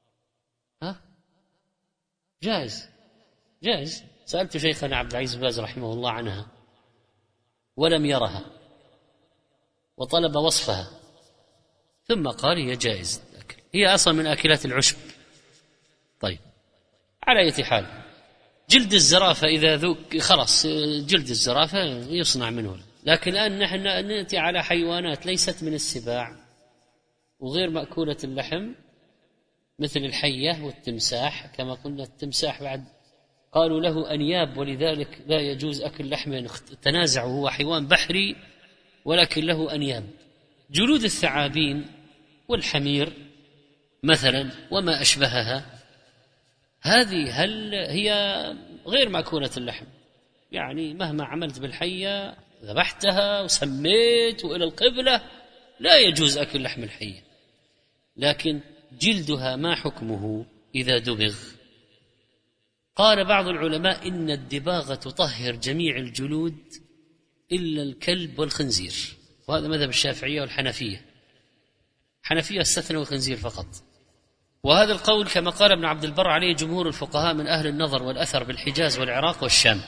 Speaker 2: جائز. سألت شيخنا عبد العزيز باز رحمه الله عنها ولم يرها، وطلب وصفها، ثم قال هي جائز الأكل، هي أصلا من أكلات العشب. طيب على أي حال، جلد الزرافة إذا ذوق خلاص جلد الزرافة يصنع منه. لكن الآن نحن نأتي على حيوانات ليست من السباع وغير مأكولة اللحم، مثل الحية والتمساح. كما قلنا التمساح بعد قالوا له أنياب، ولذلك لا يجوز أكل لحمه، تنازعوا، هو حيوان بحري ولكن له أنياب. جلود الثعابين والحمير مثلا وما أشبهها، هذه هل هي غير مأكولة اللحم؟ يعني مهما عملت بالحية، ذبحتها وسميت وإلى القبلة، لا يجوز أكل لحم الحية. لكن جلدها ما حكمه إذا دبغ؟ قال بعض العلماء إن الدباغة تطهر جميع الجلود إلا الكلب والخنزير، وهذا مذهب الشافعية والحنفية. الحنفية استثنوا الخنزير فقط، وهذا القول كما قال ابن عبد البر عليه جمهور الفقهاء من أهل النظر والأثر بالحجاز والعراق والشام.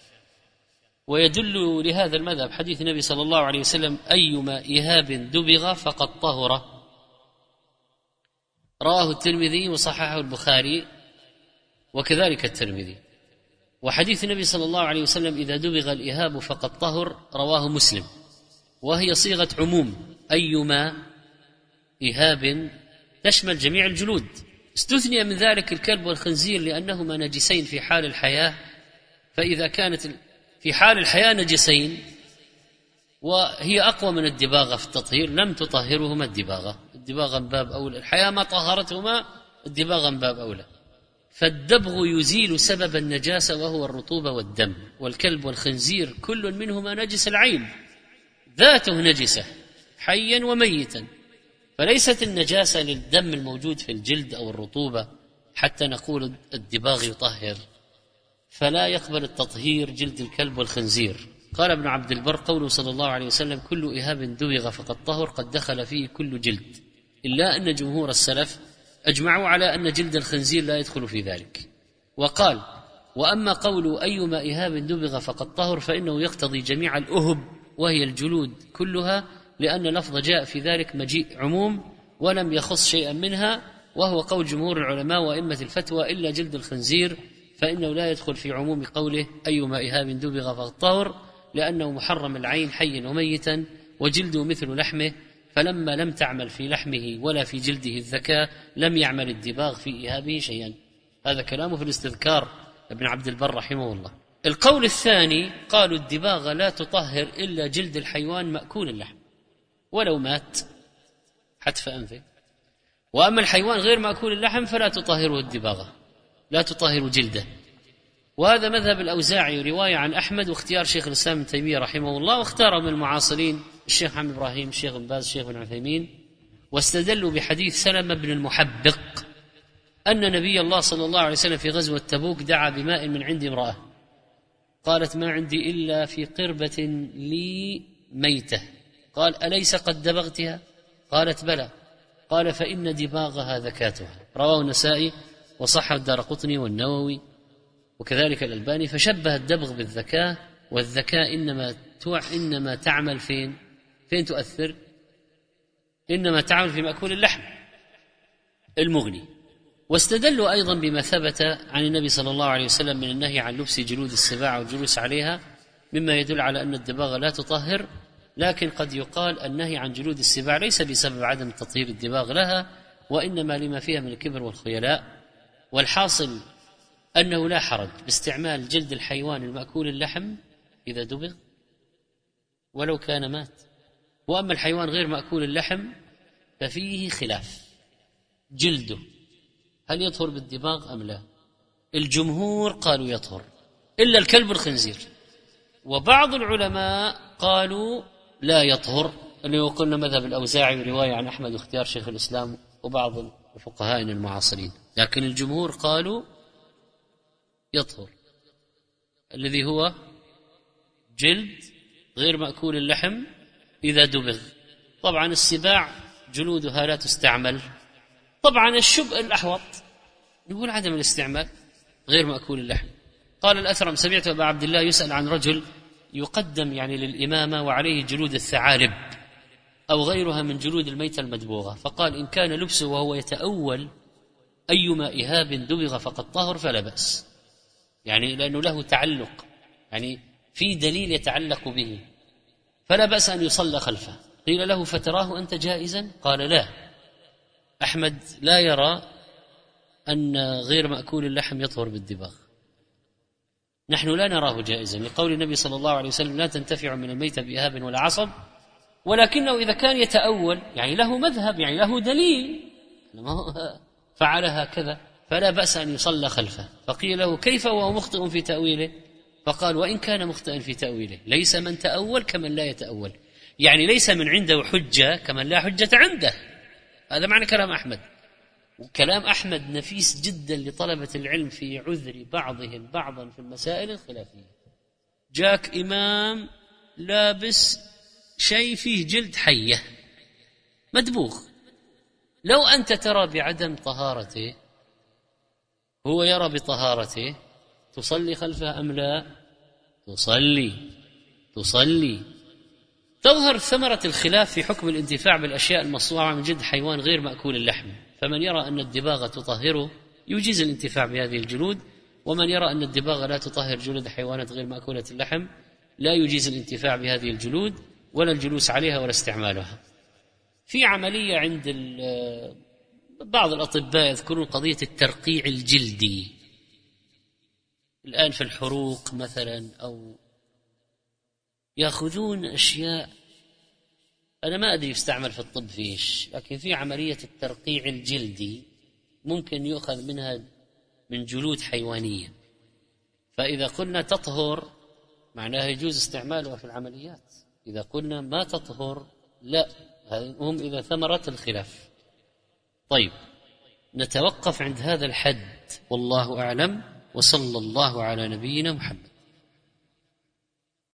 Speaker 2: ويدل لهذا المذهب حديث النبي صلى الله عليه وسلم: أيما إهاب دبغ فقد طهر، رواه الترمذي وصححه البخاري وكذلك الترمذي. وحديث النبي صلى الله عليه وسلم: إذا دبغ الإهاب فقد طهر، رواه مسلم، وهي صيغة عموم، أيما إهاب تشمل جميع الجلود. استثني من ذلك الكلب والخنزير لأنهما نجسين في حال الحياة، فإذا كانت في حال الحياة نجسين وهي أقوى من الدباغة في التطهير لم تطهرهما الدباغة من باب أولى، الحياة ما طهرتهما، الدباغة من باب أولى. فالدبغ يزيل سبب النجاسة وهو الرطوبة والدم، والكلب والخنزير كل منهما نجس العين، ذاته نجسة حيا وميتا، فليست النجاسة للدم الموجود في الجلد أو الرطوبة حتى نقول الدباغ يطهر، فلا يقبل التطهير جلد الكلب والخنزير. قال ابن عبد البر: قوله صلى الله عليه وسلم: كل إهاب دبغ فقد طهر، قد دخل فيه كل جلد، إلا أن جمهور السلف أجمعوا على أن جلد الخنزير لا يدخل في ذلك. وقال: وأما قول أيما إهاب دبغ فقد طهر فإنه يقتضي جميع الأهب وهي الجلود كلها، لأن لفظ جاء في ذلك مجيء عموم ولم يخص شيئا منها، وهو قول جمهور العلماء وأئمة الفتوى، إلا جلد الخنزير فإنه لا يدخل في عموم قوله أيما إهاب دبغ فقد طهر، لأنه محرم العين حيا وميتا، وجلده مثل لحمه، فلما لم تعمل في لحمه ولا في جلده الذكاء لم يعمل الدباغ في إهابه شيئا. هذا كلامه في الاستذكار ابن عبد البر رحمه الله. القول الثاني قالوا الدباغة لا تطهر إلا جلد الحيوان مأكول اللحم ولو مات حتف أنفه، وأما الحيوان غير مأكول اللحم فلا تطهره الدباغة، لا تطهر جلده. وهذا مذهب الأوزاعي رواية عن أحمد، واختيار شيخ الإسلام ابن تيمية رحمه الله، واختاره من المعاصرين الشيخ محمد إبراهيم، الشيخ ابن باز، الشيخ ابن عثيمين، واستدلوا بحديث سلمة بن المحبق أن نبي الله صلى الله عليه وسلم في غزوة تبوك دعا بماء من عند امرأة، قالت: ما عندي إلا في قربة لي ميتة. قال: أليس قد دبغتها؟ قالت: بلى. قال: فإن دباغها ذكاتها. رواه النسائي وصححه الدارقطني والنووي وكذلك الألباني. فشبه الدبغ بالذكاء، والذكاء إنما إنما تعمل فين تؤثر؟ إنما تعمل في مأكول اللحم المغني. واستدلوا أيضا بما ثبت عن النبي صلى الله عليه وسلم من النهي عن لبس جلود السباع والجلوس عليها، مما يدل على أن الدباغ لا تطهر. لكن قد يقال النهي عن جلود السباع ليس بسبب عدم تطهير الدباغ لها، وإنما لما فيها من الكبر والخيلاء. والحاصل أنه لا حرج باستعمال جلد الحيوان المأكول اللحم إذا دبغ ولو كان مات. وأما الحيوان غير مأكول اللحم ففيه خلاف، جلده هل يطهر بالدباغ أم لا؟ الجمهور قالوا يطهر إلا الكلب الخنزير، وبعض العلماء قالوا لا يطهر، اللي قلنا مذهب الأوزاعي ورواية عن أحمد واختيار شيخ الإسلام وبعض الفقهاء المعاصرين. لكن الجمهور قالوا يطهر، الذي هو جلد غير مأكول اللحم إذا دبغ. طبعا السباع جلودها لا تستعمل. طبعا الشبء الأحوط نقول عدم الاستعمال غير مأكول اللحم. قال الأثرم: سمعت أبا عبد الله يسأل عن رجل يقدم للإمامة وعليه جلود الثعالب أو غيرها من جلود الميتة المدبوغة، فقال: إن كان لبسه وهو يتأول أيما إهاب دبغ فقد طهر فلا بأس، لأنه له تعلق، في دليل يتعلق به، فلا بأس أن يصلى خلفه. قيل له: فتراه أنت جائزا؟ قال: لا، أحمد لا يرى أن غير مأكول اللحم يطهر بالدباغ، نحن لا نراه جائزا، لقول النبي صلى الله عليه وسلم: لا تنتفع من الميت بإهاب ولا عصب. ولكنه إذا كان يتأول له مذهب، له دليل فعل هكذا، فلا بأس أن يصلى خلفه. فقيل له: كيف وهو مخطئ في تأويله؟ فقال: وإن كان مخطئا في تأويله ليس من تأول كمن لا يتأول، ليس من عنده حجة كمن لا حجة عنده. هذا معنى كلام أحمد. وكلام أحمد نفيس جدا لطلبة العلم في عذر بعضهم بعضا في المسائل الخلافية. جاك إمام لابس شيء فيه جلد حية مدبوغ، لو أنت ترى بعدم طهارته هو يرى بطهارته، تصلي خلفه أم لا؟ تصلي. تظهر ثمرة الخلاف في حكم الانتفاع بالأشياء المصنوعة من جلد حيوان غير مأكول اللحم. فمن يرى أن الدباغة تطهره يجيز الانتفاع بهذه الجلود، ومن يرى أن الدباغة لا تطهر جلود حيوانات غير مأكولة اللحم لا يجيز الانتفاع بهذه الجلود ولا الجلوس عليها ولا استعمالها. في عملية عند بعض الأطباء يذكرون قضية الترقيع الجلدي الآن في الحروق مثلا، أو يأخذون أشياء أنا ما أدري يستعمل في الطب فيش، لكن في عملية الترقيع الجلدي ممكن يؤخذ منها من جلود حيوانية، فإذا قلنا تطهر معناها يجوز استعمالها في العمليات، إذا قلنا ما تطهر لا. هم إذا ثمرة الخلاف. طيب، نتوقف عند هذا الحد والله أعلم، وصلى الله على نبينا محمد.